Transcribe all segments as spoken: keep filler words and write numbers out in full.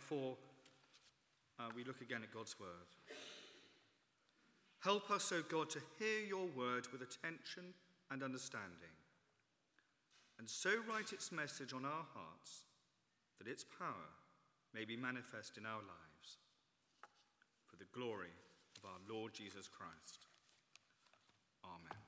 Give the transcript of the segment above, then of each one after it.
before uh, we look again at God's word. Help us, O God, to hear your word with attention and understanding, and so write its message on our hearts that its power may be manifest in our lives, for the glory of our Lord Jesus Christ. Amen.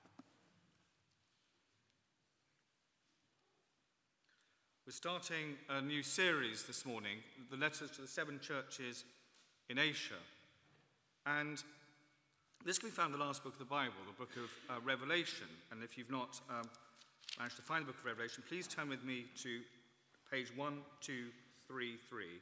We're starting a new series this morning, the letters to the seven churches in Asia. And this can be found in the last book of the Bible, the book of uh, Revelation. And if you've not um, managed to find the book of Revelation, please turn with me to page one two three three.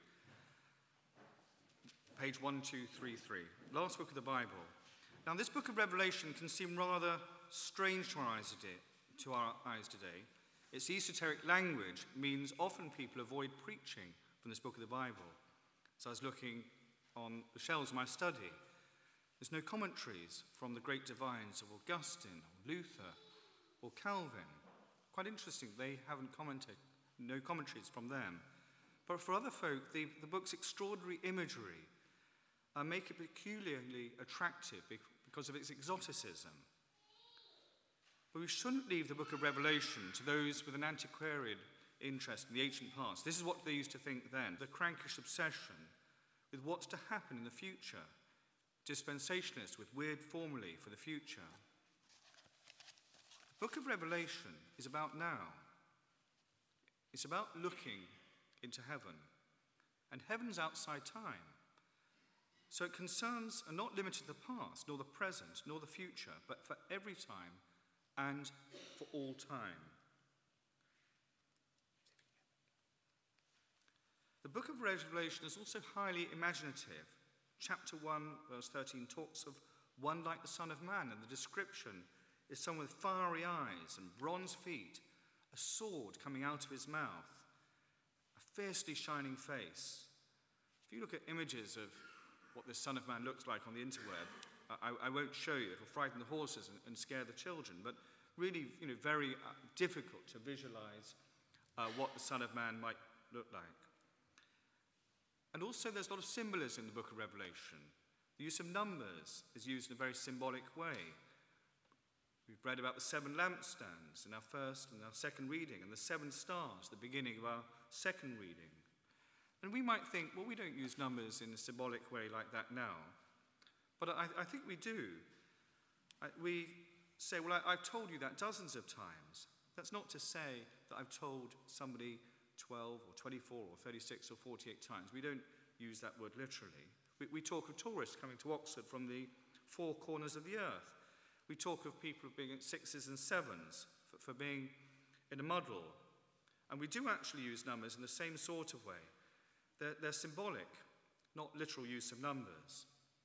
Page one two three three. Last book of the Bible. Now, this book of Revelation can seem rather strange to our eyes today. To our eyes today. Its esoteric language means often people avoid preaching from this book of the Bible. So I was looking on the shelves of my study. There's no commentaries from the great divines of Augustine or Luther or Calvin. Quite interesting, they haven't commented, no commentaries from them. But for other folk, the, the book's extraordinary imagery uh, make it peculiarly attractive because of its exoticism. But we shouldn't leave the book of Revelation to those with an antiquarian interest in the ancient past. This is what they used to think then, the crankish obsession with what's to happen in the future, dispensationalists with weird formulae for the future. The book of Revelation is about now. It's about looking into heaven, and heaven's outside time. So it concerns are not limited to the past, nor the present, nor the future, but for every time and for all time. The book of Revelation is also highly imaginative. Chapter one, verse thirteen, talks of one like the Son of Man, and the description is someone with fiery eyes and bronze feet, a sword coming out of his mouth, a fiercely shining face. If you look at images of what this Son of Man looks like on the interweb, I, I won't show you. It will frighten the horses and, and scare the children. But really, you know, very uh, difficult to visualize uh, what the Son of Man might look like. And also, there's a lot of symbolism in the book of Revelation. The use of numbers is used in a very symbolic way. We've read about the seven lampstands in our first and our second reading, and the seven stars, the beginning of our second reading. And we might think, well, we don't use numbers in a symbolic way like that now. But I, I think we do. I, we say, well, I, I've told you that dozens of times. That's not to say that I've told somebody twelve or twenty-four or thirty-six or forty-eight times. We don't use that word literally. We, we talk of tourists coming to Oxford from the four corners of the earth. We talk of people being at sixes and sevens for, for being in a muddle. And we do actually use numbers in the same sort of way. They're, they're symbolic, not literal use of numbers.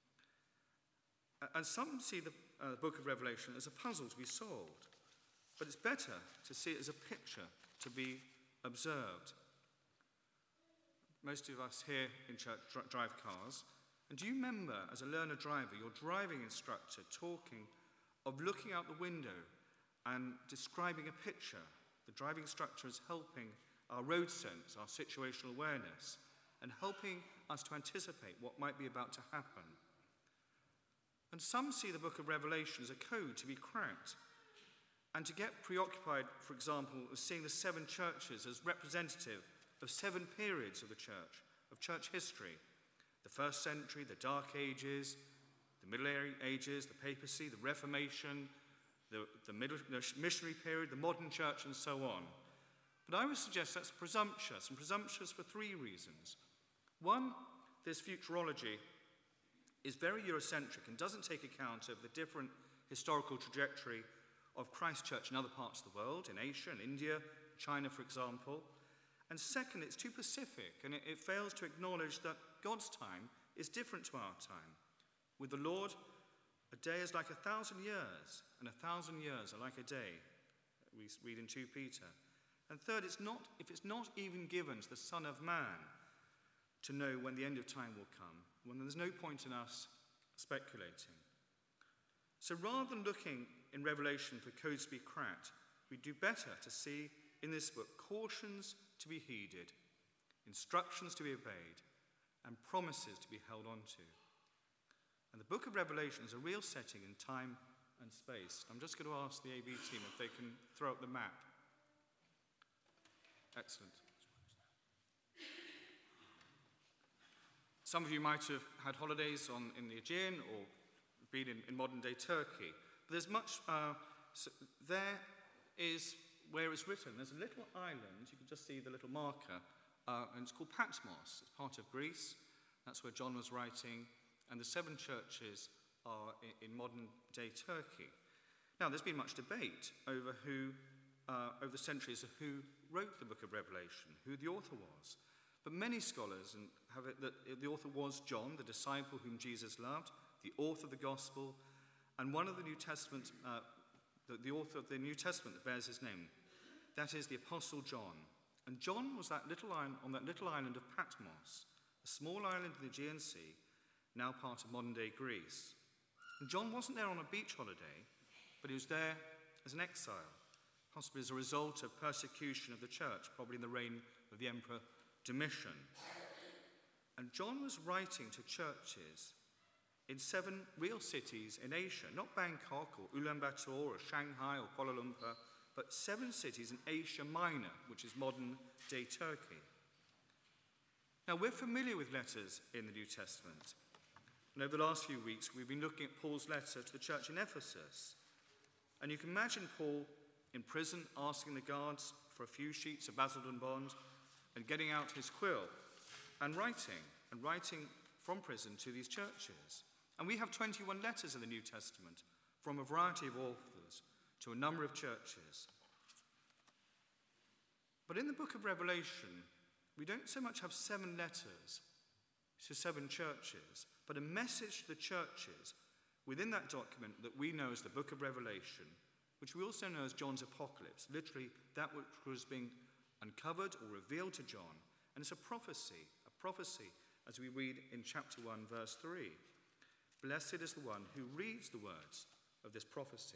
And some see the uh, book of Revelation as a puzzle to be solved. But it's better to see it as a picture to be observed. Most of us here in church dr- drive cars. And do you remember, as a learner driver, your driving instructor talking of looking out the window and describing a picture? The driving instructor is helping our road sense, our situational awareness, and helping us to anticipate what might be about to happen. And some see the book of Revelation as a code to be cracked, and to get preoccupied, for example, with seeing the seven churches as representative of seven periods of the church, of church history. The first century, the Dark Ages, the Middle Ages, the Papacy, the Reformation, the, the, middle, the missionary period, the modern church, and so on. But I would suggest that's presumptuous, and presumptuous for three reasons. One, this futurology is very Eurocentric and doesn't take account of the different historical trajectory of Christ Church in other parts of the world, in Asia and India, China, for example. And second, it's too pacific, and it, it fails to acknowledge that God's time is different to our time. With the Lord, a day is like a thousand years, and a thousand years are like a day, we read in Second Peter. And third, it's not, if it's not even given to the Son of Man to know when the end of time will come, when there's no point in us speculating. So rather than looking in Revelation for codes to be cracked, we do better to see in this book cautions to be heeded, instructions to be obeyed, and promises to be held on to. And the book of Revelation is a real setting in time and space. I'm just going to ask the A B team if they can throw up the map. Excellent. Some of you might have had holidays on, in the Aegean or been in, in modern-day Turkey. But there's much, uh, so there is where it's written. There's a little island, you can just see the little marker, uh, and it's called Patmos. It's part of Greece. That's where John was writing. And the seven churches are in, in modern-day Turkey. Now, there's been much debate over who, uh, over the centuries, of who wrote the book of Revelation, who the author was. But many scholars have it that the author was John, the disciple whom Jesus loved, the author of the gospel, and one of the New Testament, uh, the, the author of the New Testament that bears his name. That is the Apostle John. And John was that little island, on that little island of Patmos, a small island in the Aegean Sea, now part of modern-day Greece. And John wasn't there on a beach holiday, but he was there as an exile, possibly as a result of persecution of the church, probably in the reign of the Emperor Domitian. And John was writing to churches in seven real cities in Asia, not Bangkok or Ulaanbaatar or Shanghai or Kuala Lumpur, but seven cities in Asia Minor, which is modern-day Turkey. Now, we're familiar with letters in the New Testament. And over the last few weeks, we've been looking at Paul's letter to the church in Ephesus. And you can imagine Paul in prison asking the guards for a few sheets of Basildon bond and getting out his quill and writing, and writing from prison to these churches. And we have twenty-one letters in the New Testament from a variety of authors to a number of churches. But in the book of Revelation, we don't so much have seven letters to seven churches, but a message to the churches within that document that we know as the book of Revelation, which we also know as John's Apocalypse, literally that which was being uncovered or revealed to John. And it's a prophecy, a prophecy, as we read in chapter one, verse three. Blessed is the one who reads the words of this prophecy.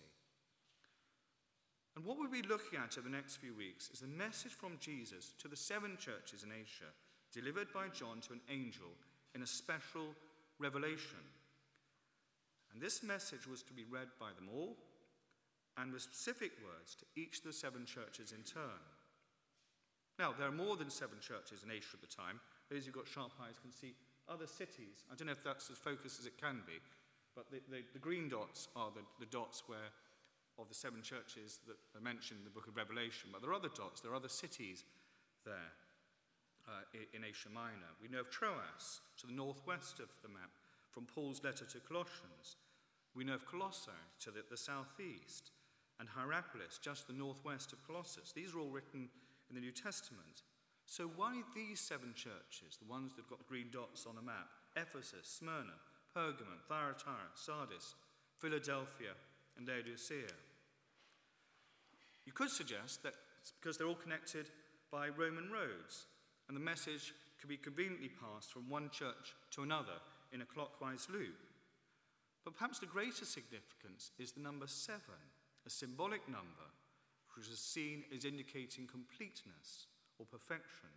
And what we'll be looking at over the next few weeks is the message from Jesus to the seven churches in Asia, delivered by John to an angel in a special revelation. And this message was to be read by them all, and with specific words to each of the seven churches in turn. Now, there are more than seven churches in Asia at the time. Those who've got sharp eyes can see other cities. I don't know if that's as focused as it can be, but the, the, the green dots are the, the dots where of the seven churches that are mentioned in the book of Revelation. But there are other dots, there are other cities there uh, in Asia Minor. We know of Troas, to the northwest of the map, from Paul's letter to Colossians. We know of Colossae, to the, the southeast, and Hierapolis, just the northwest of Colossus. These are all written in the New Testament. So why these seven churches, the ones that have got the green dots on a map? Ephesus, Smyrna, Pergamum, Thyatira, Sardis, Philadelphia, and Laodicea. You could suggest that it's because they're all connected by Roman roads, and the message could be conveniently passed from one church to another in a clockwise loop. But perhaps the greater significance is the number seven, a symbolic number which is seen as indicating completeness or perfection.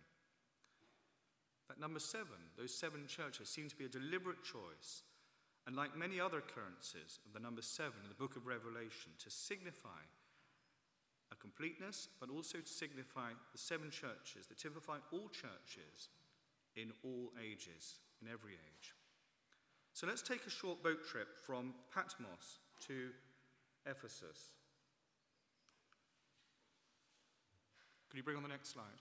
That number seven, those seven churches, seem to be a deliberate choice, and like many other occurrences of the number seven in the book of Revelation, to signify a completeness, but also to signify the seven churches that typify all churches in all ages, in every age. So let's take a short boat trip from Patmos to Ephesus. Could you bring on the next slide?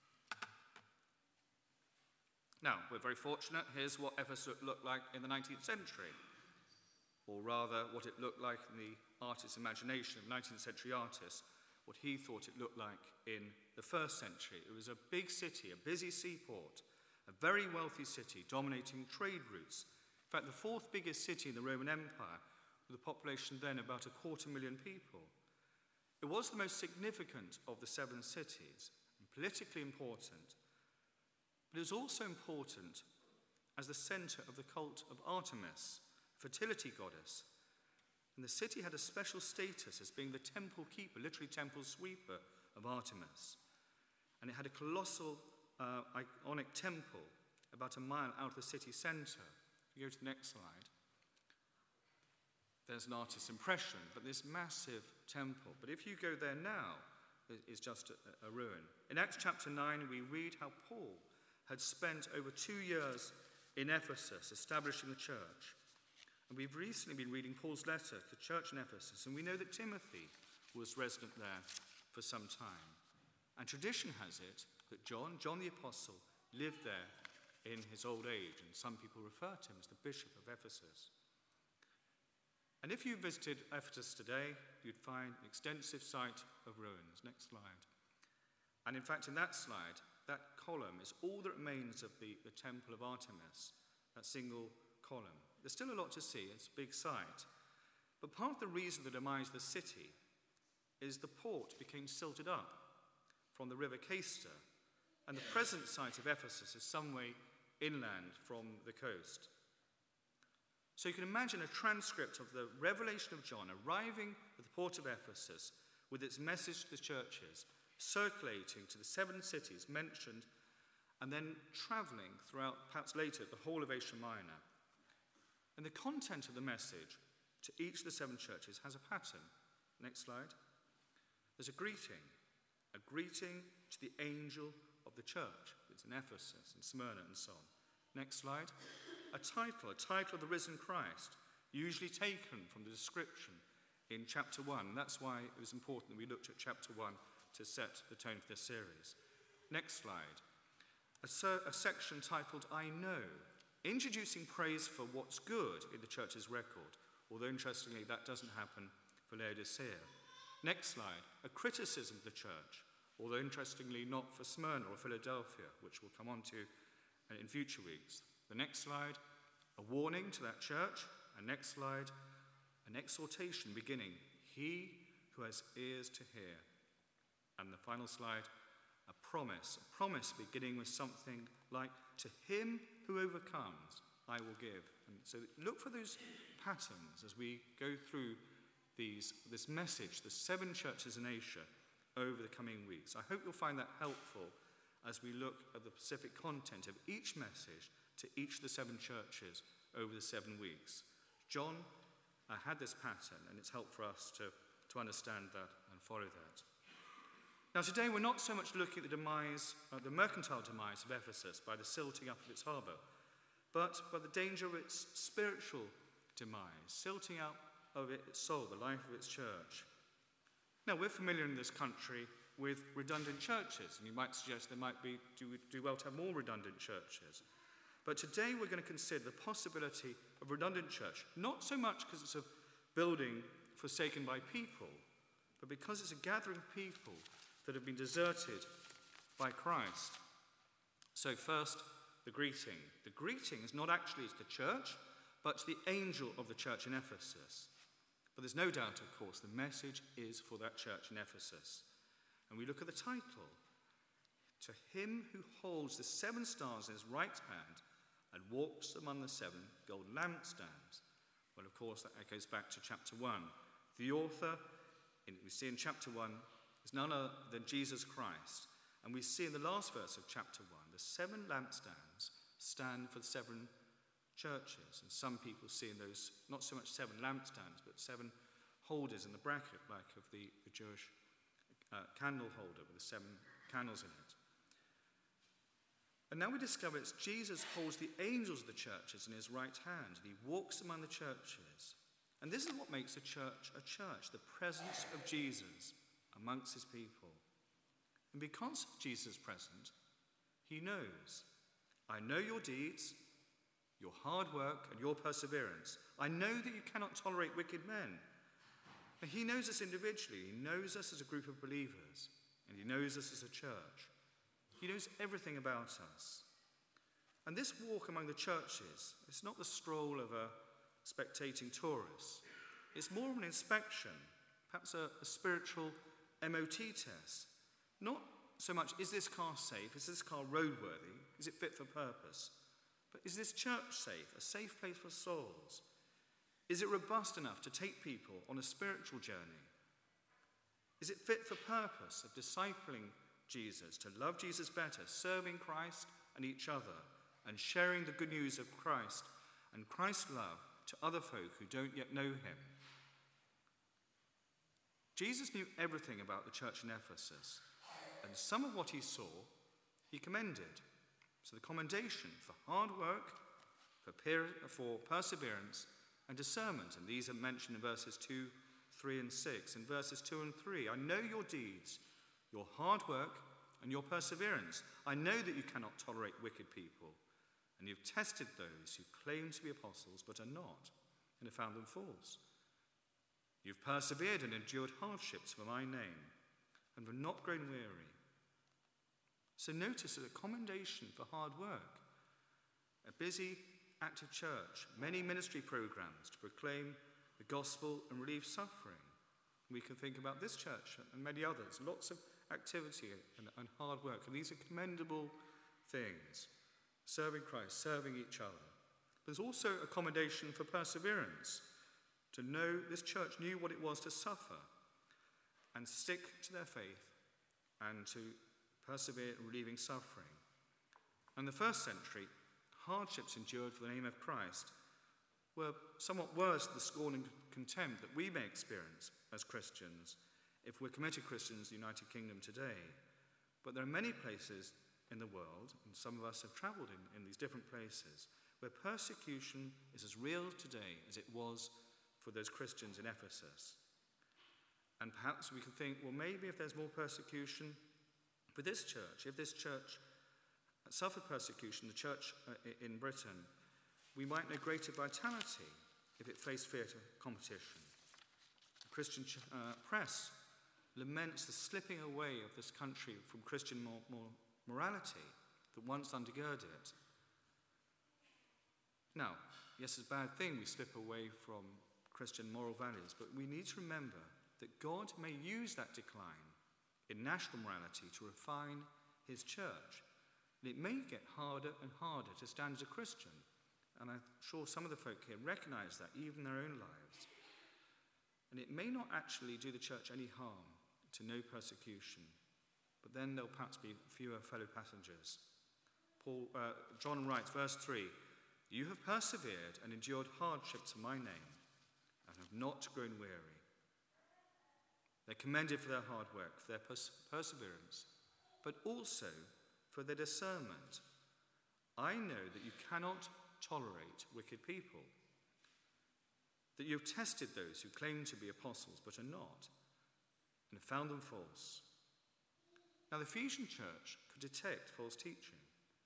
Now, we're very fortunate. Here's what Ephesus looked like in the nineteenth century, or rather what it looked like in the artist's imagination of nineteenth century artists, what he thought it looked like in the first century. It was a big city, a busy seaport, a very wealthy city dominating trade routes. In fact, the fourth biggest city in the Roman Empire, with a population then of about a quarter million people. It was the most significant of the seven cities, and politically important, but it was also important as the center of the cult of Artemis, fertility goddess. And the city had a special status as being the temple keeper, literally temple sweeper of Artemis. And it had a colossal uh, iconic temple about a mile out of the city centre. If you go to the next slide, there's an artist's impression, but this massive temple. But if you go there now, it's just a, a ruin. In Acts chapter nine, we read how Paul had spent over two years in Ephesus establishing the church. And we've recently been reading Paul's letter to the church in Ephesus, and we know that Timothy was resident there for some time. And tradition has it that John, John the Apostle, lived there in his old age, and some people refer to him as the Bishop of Ephesus. And if you visited Ephesus today, you'd find an extensive site of ruins. Next slide. And in fact, in that slide, that column is all that remains of the, the Temple of Artemis, that single column. There's still a lot to see. It's a big site. But part of the reason the demise of the city is the port became silted up from the river Cayster, and the present site of Ephesus is some way inland from the coast. So you can imagine a transcript of the revelation of John arriving at the port of Ephesus with its message to the churches, circulating to the seven cities mentioned, and then travelling throughout, perhaps later, the whole of Asia Minor. And the content of the message to each of the seven churches has a pattern. Next slide. There's a greeting, a greeting to the angel of the church. It's in Ephesus and Smyrna and so on. Next slide. A title, a title of the risen Christ, usually taken from the description in chapter one. And that's why it was important that we looked at chapter one to set the tone for this series. Next slide. A, ser- a section titled I Know, introducing praise for what's good in the church's record, although interestingly that doesn't happen for Laodicea. Next slide. A criticism of the church, although interestingly not for Smyrna or Philadelphia, which we'll come on to in future weeks. The next slide, a warning to that church. And next slide, an exhortation beginning, he who has ears to hear. And the final slide, a promise, a promise beginning with something like, to him who overcomes, I will give. And so look for those patterns as we go through these, this message, the seven churches in Asia, over the coming weeks. I hope you'll find that helpful as we look at the specific content of each message to each of the seven churches over the seven weeks. John uh, had this pattern, and it's helpful for us to, to understand that and follow that. Now today we're not so much looking at the demise, uh, the mercantile demise of Ephesus by the silting up of its harbour, but by the danger of its spiritual demise, silting up of its soul, the life of its church. Now we're familiar in this country with redundant churches, and you might suggest there might be, do, do well to have more redundant churches. But today we're going to consider the possibility of redundant church, not so much because it's a building forsaken by people, but because it's a gathering of people that have been deserted by Christ. So first, the greeting. The greeting is not actually to the church, but to the angel of the church in Ephesus. But there's no doubt, of course, the message is for that church in Ephesus. And we look at the title, to him who holds the seven stars in his right hand and walks among the seven golden lampstands. Well, of course, that echoes back to chapter one. The author, in, we see in chapter one, is none other than Jesus Christ. And we see in the last verse of chapter one, the seven lampstands stand for the seven churches. And some people see in those not so much seven lampstands, but seven holders in the bracket, like of the, the Jewish uh, candle holder with the seven candles in it. And now we discover it's Jesus holds the angels of the churches in his right hand, and he walks among the churches. And this is what makes a church a church, the presence of Jesus amongst his people. And because Jesus is present, he knows, I know your deeds, your hard work, and your perseverance. I know that you cannot tolerate wicked men. And he knows us individually. He knows us as a group of believers, and he knows us as a church. He knows everything about us. And this walk among the churches, it's not the stroll of a spectating tourist. It's more of an inspection, perhaps a, a spiritual M O T test. Not so much, is this car safe? Is this car roadworthy? Is it fit for purpose? But is this church safe, a safe place for souls? Is it robust enough to take people on a spiritual journey? Is it fit for purpose of discipling Jesus, to love Jesus better, serving Christ and each other, and sharing the good news of Christ and Christ's love to other folk who don't yet know him. Jesus knew everything about the church in Ephesus, and some of what he saw, he commended. So the commendation for hard work, for, per- for perseverance, and discernment, and these are mentioned in verses two, three, and six. In verses two and three, I know your deeds, your hard work, and your perseverance. I know that you cannot tolerate wicked people, and you've tested those who claim to be apostles but are not, and have found them false. You've persevered and endured hardships for my name, and have not grown weary. So notice that a commendation for hard work, a busy, active church, many ministry programs to proclaim the gospel and relieve suffering. We can think about this church and many others, lots of activity and, and hard work, and these are commendable things. Serving Christ, serving each other. There's also a commendation for perseverance, to know this church knew what it was to suffer and stick to their faith and to persevere in relieving suffering. In the first century, hardships endured for the name of Christ were somewhat worse than the scorn and contempt that we may experience as Christians if we're committed Christians in the United Kingdom today. But there are many places in the world, and some of us have travelled in, in these different places, where persecution is as real today as it was for those Christians in Ephesus. And perhaps we can think, well, maybe if there's more persecution for this church, if this church suffered persecution, the church in Britain, we might know greater vitality if it faced fiercer competition. The Christian uh, press laments the slipping away of this country from Christian more, more morality that once undergirded it. Now, yes, it's a bad thing we slip away from Christian moral values, but we need to remember that God may use that decline in national morality to refine his church. And it may get harder and harder to stand as a Christian. And I'm sure some of the folk here recognise that, even in their own lives. And it may not actually do the church any harm to know persecution, but then there'll perhaps be fewer fellow passengers. Paul, uh, John writes, verse three, you have persevered and endured hardships for my name, and have not grown weary. They're commended for their hard work, for their pers- perseverance, but also for their discernment. I know that you cannot tolerate wicked people, that you have tested those who claim to be apostles but are not, and have found them false. Now, the Ephesian church could detect false teaching.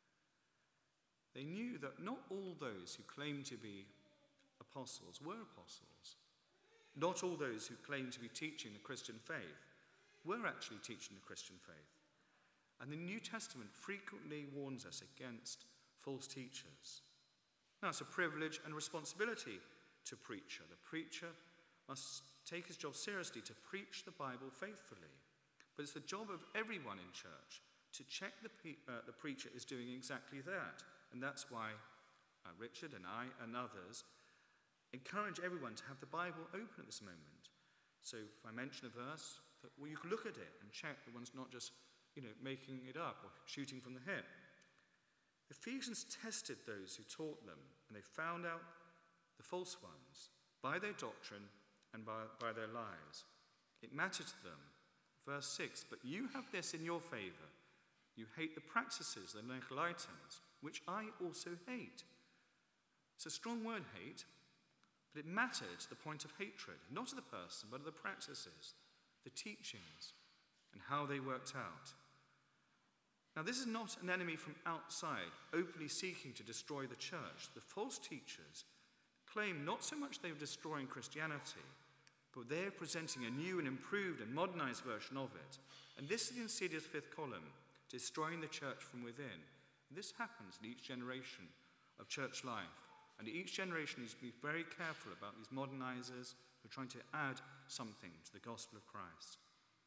They knew that not all those who claimed to be apostles were apostles. Not all those who claimed to be teaching the Christian faith were actually teaching the Christian faith. And the New Testament frequently warns us against false teachers. Now, it's a privilege and responsibility to a preacher. The preacher must take his job seriously to preach the Bible faithfully. But it's the job of everyone in church to check the, pe- uh, the preacher is doing exactly that. And that's why uh, Richard and I and others encourage everyone to have the Bible open at this moment. So if I mention a verse, that, well, you can look at it and check that one's not just, you know, making it up or shooting from the hip. Ephesians tested those who taught them, and they found out the false ones by their doctrine and by, by their lives. It mattered to them. Verse six, but you have this in your favour. You hate the practices of the Nicolaitans, which I also hate. It's a strong word, hate, but it mattered to the point of hatred, not of the person, but of the practices, the teachings, and how they worked out. Now, this is not an enemy from outside, openly seeking to destroy the church. The false teachers claim not so much they were destroying Christianity, but they're presenting a new and improved and modernized version of it. And this is the insidious fifth column, destroying the church from within. And this happens in each generation of church life. And each generation needs to be very careful about these modernizers who are trying to add something to the gospel of Christ.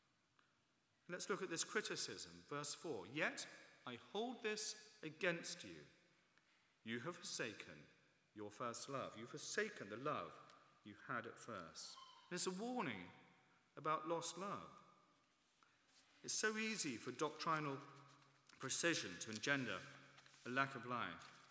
Let's look at this criticism. Verse four, yet I hold this against you. You have forsaken your first love. You've forsaken the love you had at first. And it's a warning about lost love. It's so easy for doctrinal precision to engender a lack of life.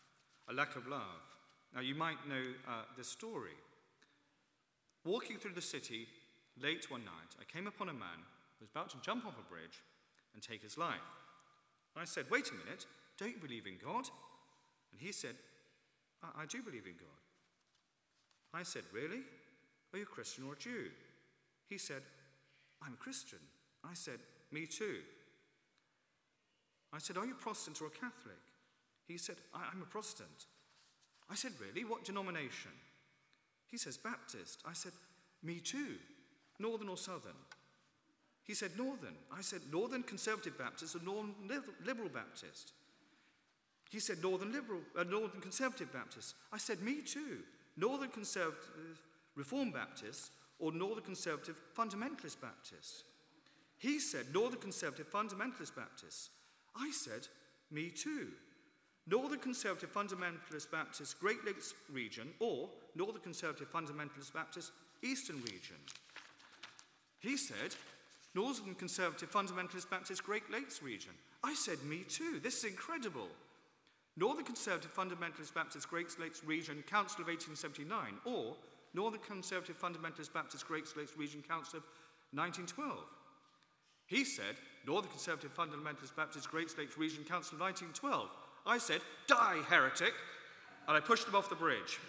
a lack of love. Now, you might know uh, the story. Walking through the city late one night, I came upon a man who was about to jump off a bridge and take his life. And I said, "Wait a minute, don't you believe in God?" And he said, I, I do believe in God. I said, "Really? Are you a Christian or a Jew?" He said, "I'm a Christian." I said, "Me too." I said, "Are you Protestant or a Catholic?" He said, I- I'm a Protestant. I said, "Really? What denomination?" He says, "Baptist." I said, "Me too. Northern or Southern?" He said, "Northern." I said, "Northern Conservative Baptist or Northern Liberal Baptist?" He said, Northern Liberal, uh, Northern Conservative Baptist. I said, "Me too. Northern Conservative Reformed Baptist or Northern Conservative Fundamentalist Baptist?" He said, "Northern Conservative Fundamentalist Baptist." I said, "Me too. Northern Conservative Fundamentalist Baptist Great Lakes Region or Northern Conservative Fundamentalist Baptist Eastern Region?" He said, "Northern Conservative Fundamentalist Baptist Great Lakes Region." I said, "Me too. This is incredible. Northern Conservative Fundamentalist Baptist Great Lakes Region Council of eighteen seventy-nine or Northern Conservative Fundamentalist Baptist Great Lakes Region Council of nineteen twelve. He said, "Northern Conservative Fundamentalist Baptist Great Lakes Region Council of nineteen twelve. I said, "Die, heretic!" And I pushed him off the bridge.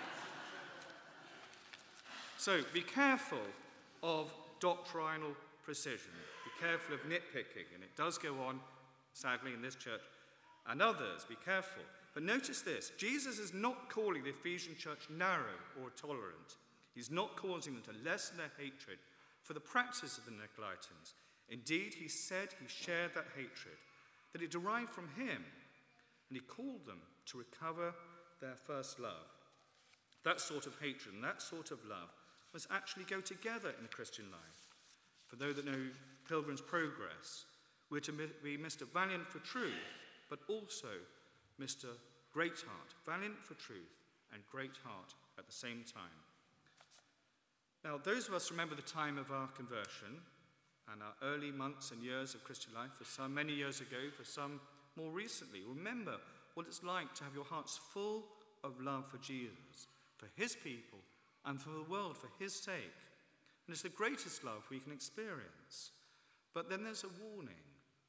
So be careful of doctrinal precision. Be careful of nitpicking. And it does go on, sadly, in this church and others. Be careful. But notice this. Jesus is not calling the Ephesian church narrow or tolerant. He's not causing them to lessen their hatred for the practices of the Nicolaitans. Indeed, he said he shared that hatred, that it derived from him, and he called them to recover their first love. That sort of hatred and that sort of love must actually go together in a Christian life. For those that know Pilgrim's Progress, we're to be Mister Valiant for truth, but also Mister Greatheart, valiant for truth and Greatheart at the same time. Now, those of us remember the time of our conversion and our early months and years of Christian life, for some many years ago, for some more recently. Remember what it's like to have your hearts full of love for Jesus, for his people, and for the world, for his sake. And it's the greatest love we can experience. But then there's a warning.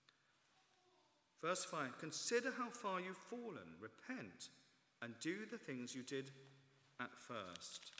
Verse five, "Consider how far you've fallen. Repent and do the things you did at first."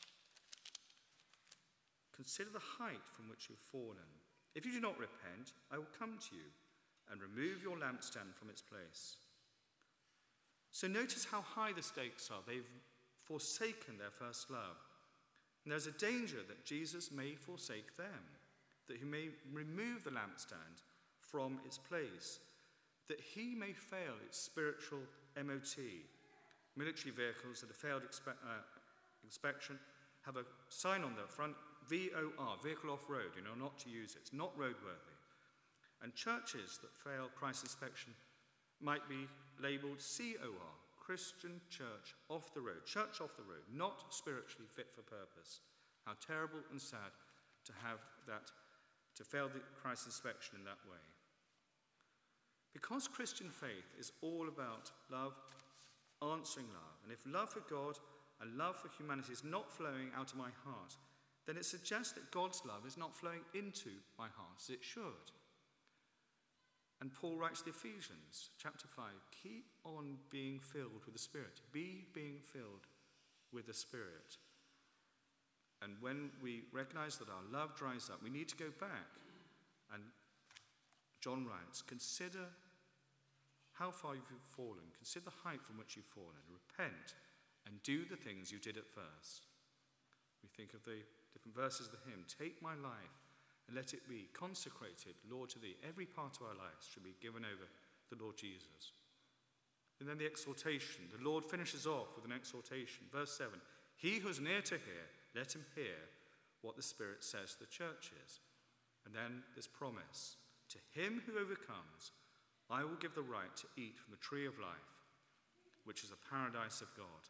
Consider the height from which you've fallen. If you do not repent, I will come to you and remove your lampstand from its place. So notice how high the stakes are. They've forsaken their first love. And there's a danger that Jesus may forsake them, that he may remove the lampstand from its place, that he may fail its spiritual M O T. Military vehicles that have failed expe- uh, inspection have a sign on their front, V O R, vehicle off-road, you know, not to use it. It's not roadworthy. And churches that fail Christ inspection might be labelled C O R, Christian church off the road, church off the road, not spiritually fit for purpose. How terrible and sad to have that, to fail the Christ inspection in that way. Because Christian faith is all about love, answering love, and if love for God and love for humanity is not flowing out of my heart, then it suggests that God's love is not flowing into my heart as it should. And Paul writes to the Ephesians, chapter five, keep on being filled with the Spirit. Be being filled with the Spirit. And when we recognize that our love dries up, we need to go back. And John writes, consider how far you've fallen. Consider the height from which you've fallen. Repent and do the things you did at first. We think of the different verses of the hymn. Take my life and let it be consecrated, Lord, to thee. Every part of our lives should be given over to the Lord Jesus. And then the exhortation. The Lord finishes off with an exhortation. Verse seven. He who is near to hear, let him hear what the Spirit says to the churches. And then this promise. To him who overcomes, I will give the right to eat from the tree of life, which is the paradise of God.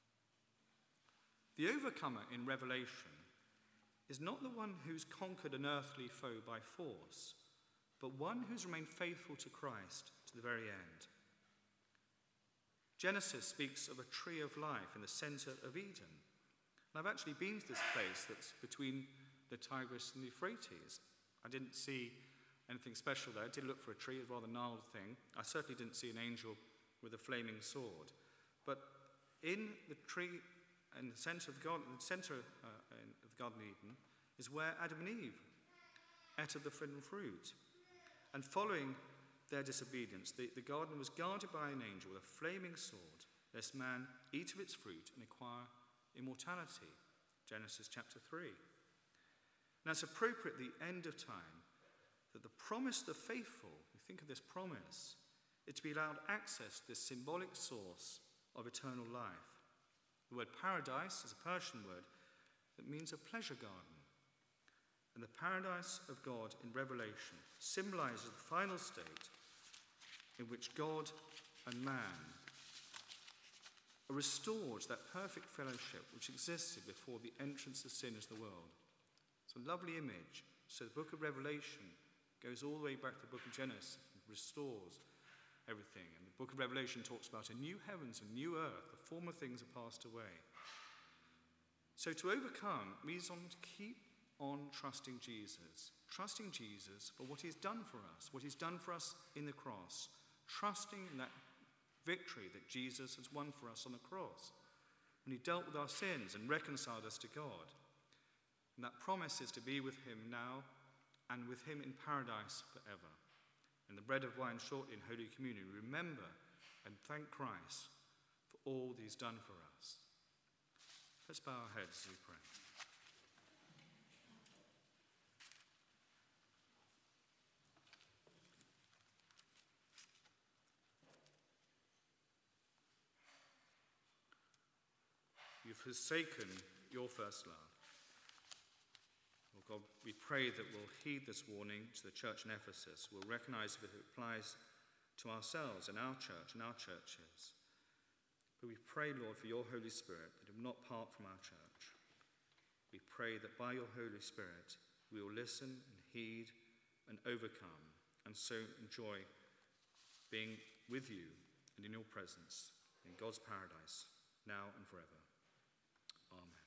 The overcomer in Revelation is not the one who's conquered an earthly foe by force, but one who's remained faithful to Christ to the very end. Genesis speaks of a tree of life in the centre of Eden. And I've actually been to this place that's between the Tigris and the Euphrates. I didn't see anything special there. I did look for a tree, a rather gnarled thing. I certainly didn't see an angel with a flaming sword. But in the tree, in the centre of the garden, the centre uh, of the Garden of Eden, is where Adam and Eve ate of the forbidden fruit. And following their disobedience, the, the garden was guarded by an angel with a flaming sword, lest man eat of its fruit and acquire immortality. Genesis chapter three. Now it's appropriate at the end of time that the promise of the faithful, we think of this promise, is to be allowed access to this symbolic source of eternal life. The word paradise is a Persian word that means a pleasure garden. And the paradise of God in Revelation symbolizes the final state in which God and man are restored to that perfect fellowship which existed before the entrance of sin into the world. It's a lovely image. So the book of Revelation goes all the way back to the book of Genesis and restores everything. And the book of Revelation talks about a new heavens and new earth. The former things are passed away. So to overcome means on to keep on trusting Jesus. Trusting Jesus for what he's done for us, what he's done for us in the cross. Trusting in that victory that Jesus has won for us on the cross. When he dealt with our sins and reconciled us to God. And that promise is to be with him now and with him in paradise forever. And the bread of wine shortly in Holy Communion, remember and thank Christ for all that he's done for us. Let's bow our heads as we pray. You've forsaken your first love. Lord God, we pray that we'll heed this warning to the church in Ephesus. We'll recognize that it applies to ourselves and our church and our churches. But we pray, Lord, for your Holy Spirit that it will not part from our church. We pray that by your Holy Spirit we will listen and heed and overcome and so enjoy being with you and in your presence in God's paradise now and forever. Amen.